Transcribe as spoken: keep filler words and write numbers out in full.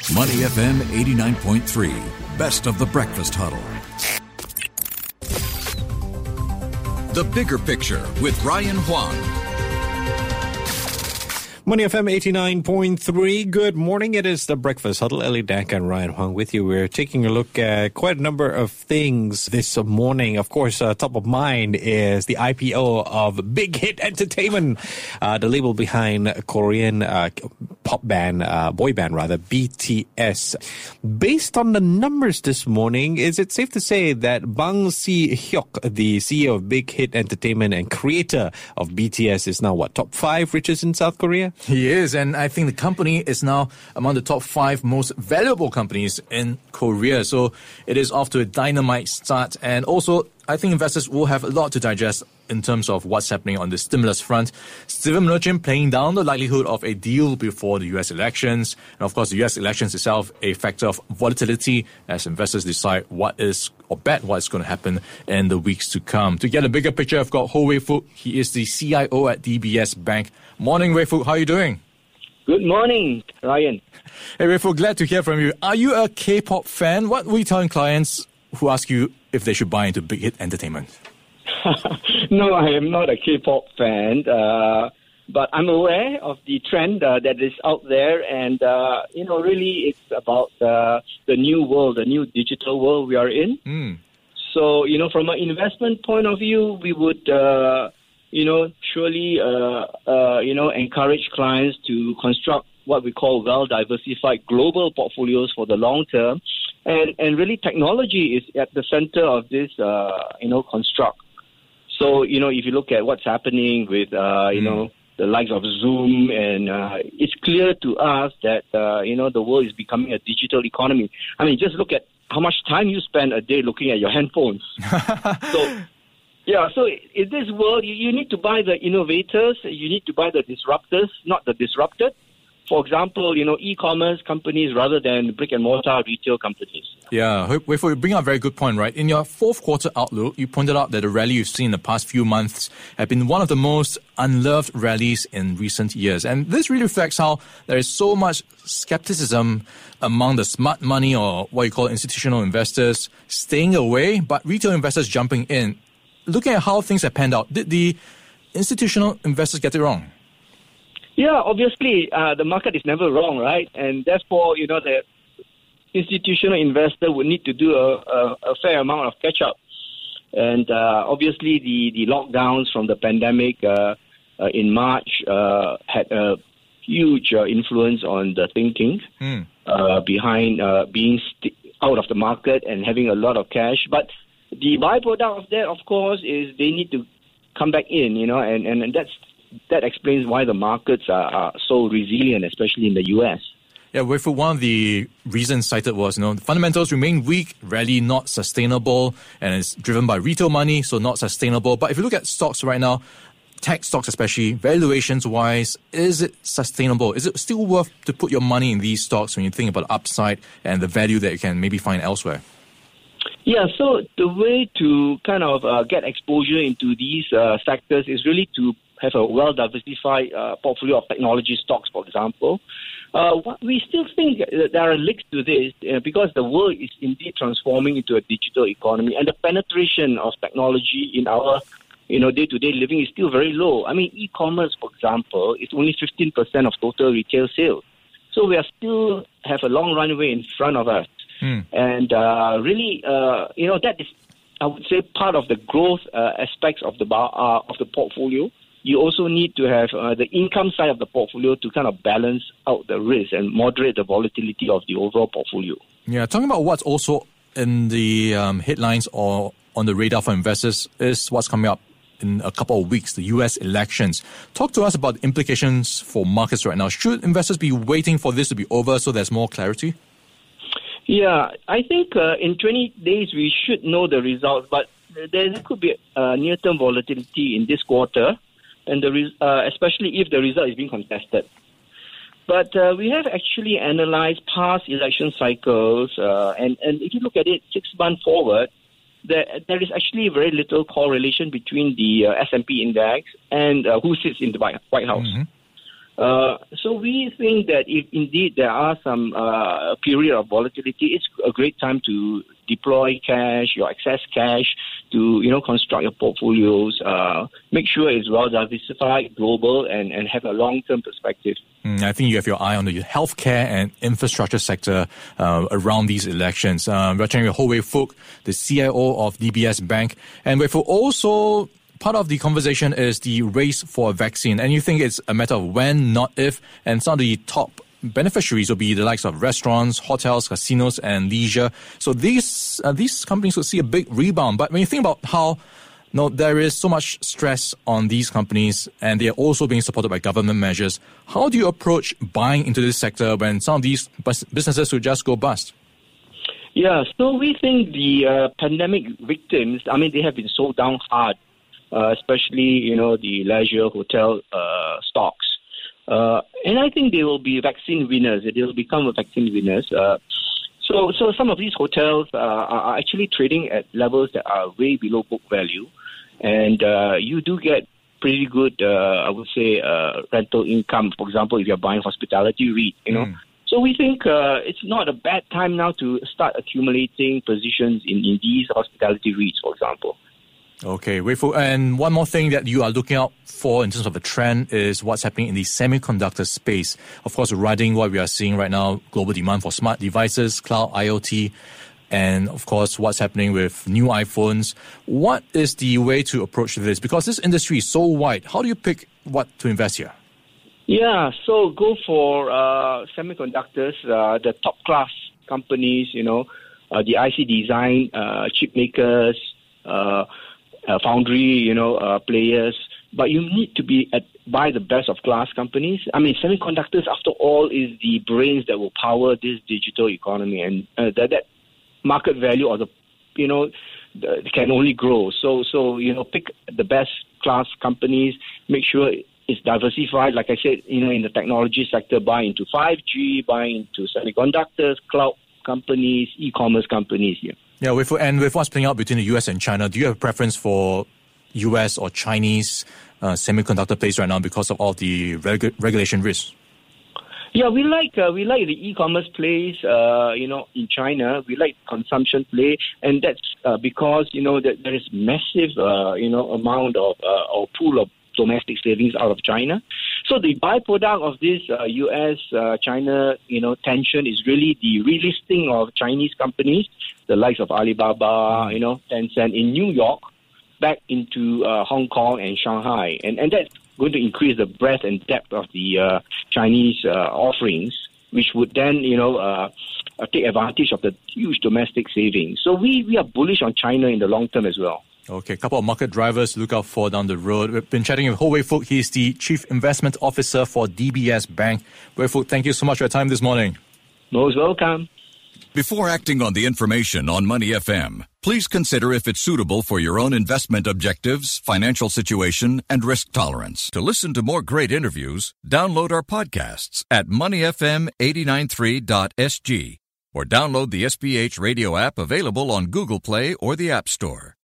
Money F M eighty-nine point three, best of the breakfast huddle. The Bigger Picture with Ryan Huang. Money F M eighty-nine point three. Good morning. It is the Breakfast Huddle. Ellie Dak and Ryan Huang with you. We're taking a look at quite a number of things this morning. Of course, uh, top of mind is the I P O of Big Hit Entertainment, uh, the label behind Korean uh, pop band, uh, boy band rather, B T S. Based on the numbers this morning, is it safe to say that Bang Si-hyuk, the C E O of Big Hit Entertainment and creator of B T S, is now what, top five richest in South Korea? He is, and I think the company is now among the top five most valuable companies in Korea. So it is off to a dynamite start. And also, I think investors will have a lot to digest in terms of what's happening on the stimulus front. Stephen Mnuchin playing down the likelihood of a deal before the U S elections. And of course, the U S elections itself a factor of volatility as investors decide what is or bet what's going to happen in the weeks to come. To get a bigger picture, I've got Ho Wei Fook. He is the C I O at D B S Bank. Morning, Wei Fook. How are you doing? Good morning, Ryan. Hey, Wei Fook, glad to hear from you. Are you a K-pop fan? What were you telling clients who ask you if they should buy into Big Hit Entertainment? No, I am not a K-pop fan, uh, but I'm aware of the trend uh, that is out there, and uh, you know, really, it's about uh, the new world, the new digital world we are in. Mm. So, you know, from an investment point of view, we would, uh, you know, surely, uh, uh, you know, encourage clients to construct what we call well-diversified global portfolios for the long term, and and really, technology is at the center of this, uh, you know, construct. So, you know, if you look at what's happening with, uh, you mm. know, the likes of Zoom, and uh, it's clear to us that, uh, you know, the world is becoming a digital economy. I mean, just look at how much time you spend a day looking at your handphones. so, yeah, so in this world, you, you need to buy the innovators, you need to buy the disruptors, not the disrupted. For example, you know, e-commerce companies rather than brick-and-mortar retail companies. Yeah, wait for you bring up a very good point, right? In your fourth quarter outlook, you pointed out that the rally you've seen in the past few months have been one of the most unloved rallies in recent years. And this really reflects how there is so much skepticism among the smart money, or what you call institutional investors, staying away, but retail investors jumping in. Looking at how things have panned out, did the institutional investors get it wrong? Yeah, obviously, uh, the market is never wrong, right? And therefore, you know, the institutional investor would need to do a, a, a fair amount of catch-up. And uh, obviously, the, the lockdowns from the pandemic uh, uh, in March uh, had a huge uh, influence on the thinking mm. uh, behind uh, being st- out of the market and having a lot of cash. But the byproduct of that, of course, is they need to come back in, you know, and, and, and that's that explains why the markets are, are so resilient, especially in the U S. Yeah, well, for one of the reasons cited was, you know, the fundamentals remain weak, rarely not sustainable, and it's driven by retail money, so not sustainable. But if you look at stocks right now, tech stocks especially, valuations-wise, is it sustainable? Is it still worth to put your money in these stocks when you think about the upside and the value that you can maybe find elsewhere? Yeah, so the way to kind of uh, get exposure into these uh, sectors is really to have a well-diversified uh, portfolio of technology stocks, for example. Uh, what we still think that there are links to this uh, because the world is indeed transforming into a digital economy, and the penetration of technology in our, you know, day-to-day living is still very low. I mean, e-commerce, for example, is only fifteen percent of total retail sales. So we are still have a long runway in front of us. Hmm. And uh, really, uh, you know, that is, I would say, part of the growth uh, aspects of the uh, of the portfolio. You also need to have uh, the income side of the portfolio to kind of balance out the risk and moderate the volatility of the overall portfolio. Yeah, talking about what's also in the um, headlines or on the radar for investors is what's coming up in a couple of weeks, the U S elections. Talk to us about the implications for markets right now. Should investors be waiting for this to be over so there's more clarity? Yeah, I think uh, in twenty days we should know the results, but there could be uh, near-term volatility in this quarter, and the re- uh, especially if the result is being contested. But uh, we have actually analyzed past election cycles, uh, and, and if you look at it six months forward, there, there is actually very little correlation between the uh, S and P index and uh, who sits in the White House. Mm-hmm. Uh, so we think that if indeed there are some uh, period of volatility, it's a great time to deploy cash, your excess cash, to you know construct your portfolios, uh, make sure it's well diversified, global, and, and have a long-term perspective. Mm, I think you have your eye on the healthcare and infrastructure sector uh, around these elections. Uh, we're chatting with Ho Wei Fook, the C I O of D B S Bank, and Wei Fook also. Part of the conversation is the race for a vaccine, and you think it's a matter of when, not if, and some of the top beneficiaries will be the likes of restaurants, hotels, casinos, and leisure. So these uh, these companies will see a big rebound. But when you think about how no, there is so much stress on these companies, and they are also being supported by government measures, how do you approach buying into this sector when some of these bus- businesses will just go bust? Yeah, so we think the uh, pandemic victims, I mean, they have been sold down hard. Uh, especially, you know, the leisure hotel uh, stocks. Uh, and I think they will be vaccine winners. They will become vaccine winners. Uh, so so some of these hotels uh, are actually trading at levels that are way below book value. And uh, you do get pretty good, uh, I would say, uh, rental income, for example, if you're buying hospitality REIT, you know. Mm. So we think uh, it's not a bad time now to start accumulating positions in, in these hospitality REITs, for example. Okay, Wei Fook. And one more thing that you are looking out for in terms of a trend is what's happening in the semiconductor space. Of course, riding what we are seeing right now, global demand for smart devices, cloud IoT, and of course, what's happening with new iPhones. What is the way to approach this? Because this industry is so wide. How do you pick what to invest here? Yeah, so go for uh, semiconductors, uh, the top class companies, you know, uh, the I C design, uh, chip makers, uh, Uh, foundry, you know, uh, players, but you need to be at buy the best of class companies. I mean, semiconductors, after all, is the brains that will power this digital economy, and uh, that that market value or the, you know, the, can only grow. So, so you know, pick the best class companies. Make sure it's diversified. Like I said, you know, in the technology sector, buy into five G, buy into semiconductors, cloud companies, e-commerce companies. Yeah. Yeah, with, and with what's playing out between the U S and China, do you have a preference for U S or Chinese uh, semiconductor plays right now because of all the regu- regulation risks? Yeah, we like uh, we like the e-commerce plays. Uh, you know, in China, we like consumption play, and that's uh, because you know that there is massive uh, you know amount of uh, or pool of domestic savings out of China. So the byproduct of this uh, U S uh, China you know tension is really the relisting of Chinese companies, the likes of Alibaba, you know, Tencent in New York, back into uh, Hong Kong and Shanghai, and and that's going to increase the breadth and depth of the uh, Chinese uh, offerings, which would then you know uh, uh, take advantage of the huge domestic savings. So we we are bullish on China in the long term as well. Okay, a couple of market drivers to look out for down the road. We've been chatting with Ho Wei Fook. He's the Chief Investment Officer for D B S Bank. Wei Fook, thank you so much for your time this morning. Most welcome. Before acting on the information on Money F M, please consider if it's suitable for your own investment objectives, financial situation, and risk tolerance. To listen to more great interviews, download our podcasts at money f m eight nine three dot s g or download the S B H radio app available on Google Play or the App Store.